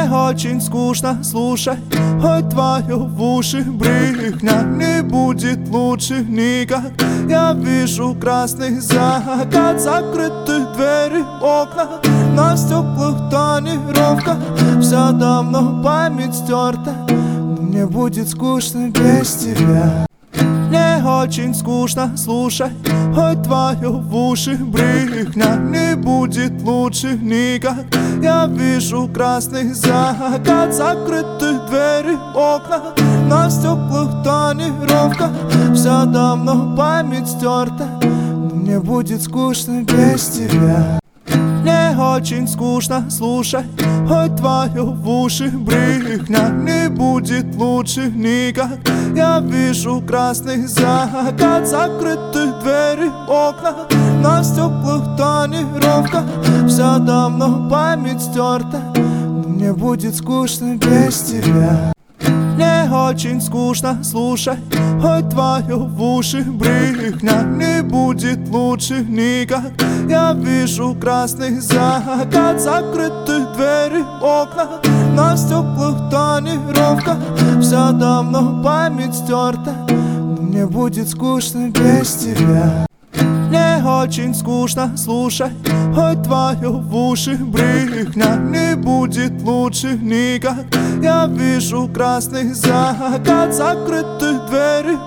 Мне очень скучно слушать хоть твою в уши брехня. Не будет лучше никак. Я вижу красный закат, закрыты двери, окна, на стеклах тонировка. Все давно память стерта, но мне будет скучно без тебя. Мне очень скучно слушать хоть твою в уши брехня. Не будет лучше никак. Я вижу красный закат, закрыты двери, окна, на стеклах тонировка. Все давно память стерта, но мне будет скучно без тебя. Мне очень скучно слушать хоть твою в уши брехня. Не будет лучше никак. Я вижу красный закат, закрыты двери, окна, на стеклах тонировка. Все давно память стерта, но мне будет скучно без тебя. Мне очень скучно слушать хоть твою в уши брехня. Не будет лучше никак. Я вижу красный закат, закрыты двери, окна, на стеклах тонировка. Все давно память стерта, но мне будет скучно без тебя. Мне очень скучно слушать хоть твою в уши брехня. Не будет лучше никак. Я вижу красный закат, закрыты двери,